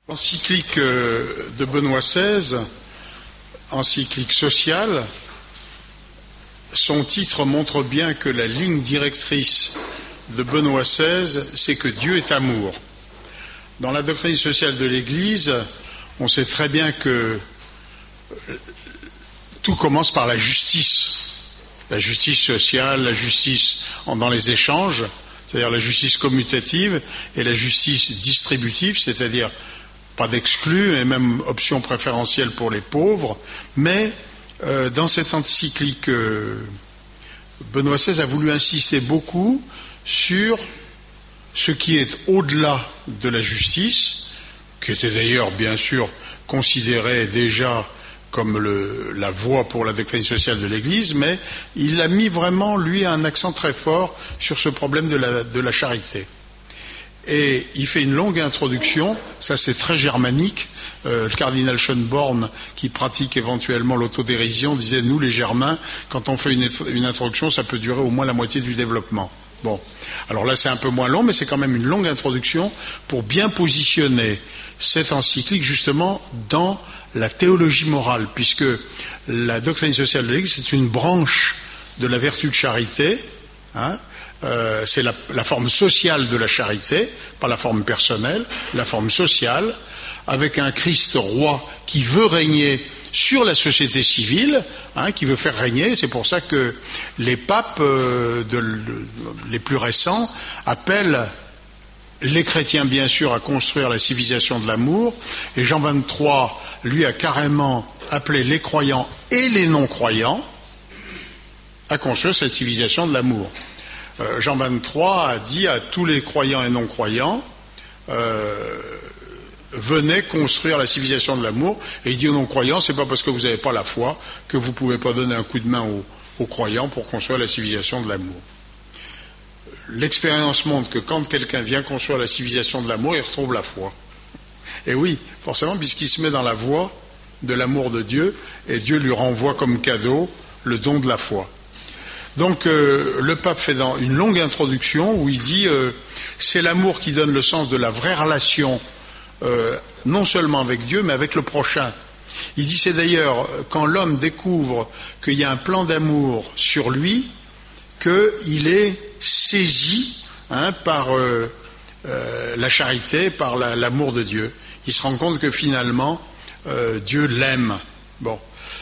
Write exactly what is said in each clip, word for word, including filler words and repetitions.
Encyclique de Benoît seize, encyclique sociale, son titre montre bien que la ligne directrice de Benoît seize, c'est que Dieu est amour. Dans la doctrine sociale de l'Église, on sait très bien que tout commence par la justice. La justice sociale, la justice dans les échanges, c'est-à-dire la justice commutative, et la justice distributive, c'est-à-dire pas d'exclus, et même option préférentielle pour les pauvres, mais euh, dans cette encyclique, euh, Benoît seize a voulu insister beaucoup sur ce qui est au-delà de la justice, qui était d'ailleurs bien sûr considéré déjà comme le, la voie pour la doctrine sociale de l'Église, mais il a mis vraiment, lui, un accent très fort sur ce problème de la, de la charité. Et il fait une longue introduction, ça c'est très germanique. Euh, le cardinal Schönborn, qui pratique éventuellement l'autodérision, disait, nous les Germains, quand on fait une, une introduction, ça peut durer au moins la moitié du développement. Bon, alors là c'est un peu moins long, mais c'est quand même une longue introduction pour bien positionner cette encyclique justement dans la théologie morale, puisque la doctrine sociale de l'Église, c'est une branche de la vertu de charité, hein. Euh, c'est la, la forme sociale de la charité, pas la forme personnelle, la forme sociale, avec un Christ roi qui veut régner sur la société civile, hein, qui veut faire régner. C'est pour ça que les papes euh, de, de, les plus récents appellent les chrétiens, bien sûr, à construire la civilisation de l'amour, et Jean vingt-trois, lui, a carrément appelé les croyants et les non-croyants à construire cette civilisation de l'amour. Euh, Jean vingt-trois a dit à tous les croyants et non-croyants, euh, venez construire la civilisation de l'amour, et il dit aux non-croyants, c'est pas parce que vous n'avez pas la foi que vous ne pouvez pas donner un coup de main aux, aux croyants pour construire la civilisation de l'amour. L'expérience montre que quand quelqu'un vient construire la civilisation de l'amour, il retrouve la foi. Et oui, forcément, puisqu'il se met dans la voie de l'amour de Dieu, et Dieu lui renvoie comme cadeau le don de la foi. Donc euh, le pape fait dans une longue introduction où il dit euh, c'est l'amour qui donne le sens de la vraie relation, euh, non seulement avec Dieu, mais avec le prochain. Il dit c'est d'ailleurs quand l'homme découvre qu'il y a un plan d'amour sur lui, qu'il est saisi hein, par euh, euh, la charité, par la, l'amour de Dieu. Il se rend compte que finalement, euh, Dieu l'aime. Bon.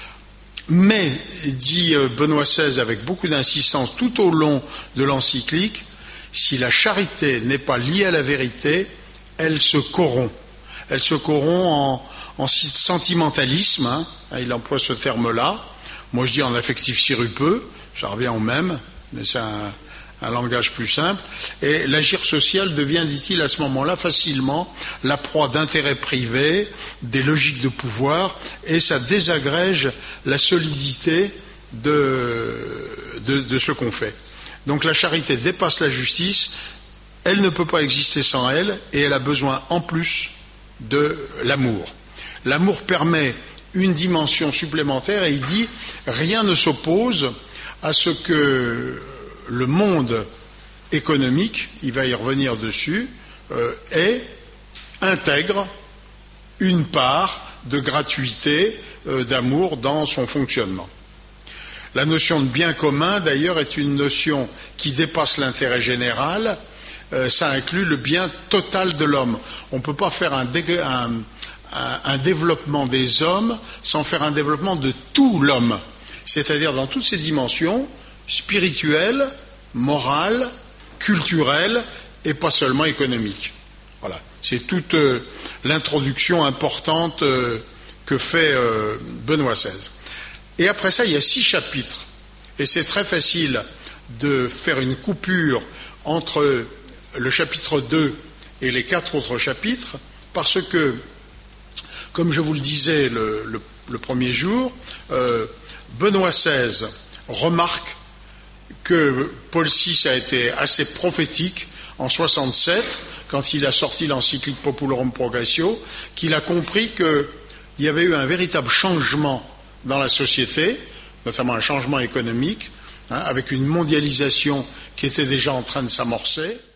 Mais, dit Benoît seize avec beaucoup d'insistance tout au long de l'encyclique, si la charité n'est pas liée à la vérité, elle se corrompt. Elle se corrompt en, en sentimentalisme, hein, il emploie ce terme-là. Moi je dis en affectif sirupeux, ça revient au même, mais c'est un, un langage plus simple. Et l'agir social devient, dit-il, à ce moment-là, facilement la proie d'intérêts privés, des logiques de pouvoir, et ça désagrège la solidité de, de, de ce qu'on fait. Donc la charité dépasse la justice, elle ne peut pas exister sans elle, et elle a besoin en plus de l'amour. L'amour permet une dimension supplémentaire, et il dit, rien ne s'oppose à ce que le monde économique, il va y revenir dessus, euh, est, intègre une part de gratuité, euh, d'amour dans son fonctionnement. La notion de bien commun, d'ailleurs, est une notion qui dépasse l'intérêt général, euh, ça inclut le bien total de l'homme. On ne peut pas faire un, dé- un, un, un développement des hommes sans faire un développement de tout l'homme, c'est-à-dire dans toutes ses dimensions, spirituelle, morale, culturelle et pas seulement économique. Voilà, c'est toute euh, l'introduction importante euh, que fait euh, Benoît seize. Et après ça, il y a six chapitres. Et c'est très facile de faire une coupure entre le chapitre deux et les quatre autres chapitres, parce que, comme je vous le disais le, le, le premier jour, euh, Benoît seize remarque que Paul six a été assez prophétique en soixante-sept, quand il a sorti l'encyclique Populorum Progressio, qu'il a compris qu'il y avait eu un véritable changement dans la société, notamment un changement économique, hein, avec une mondialisation qui était déjà en train de s'amorcer.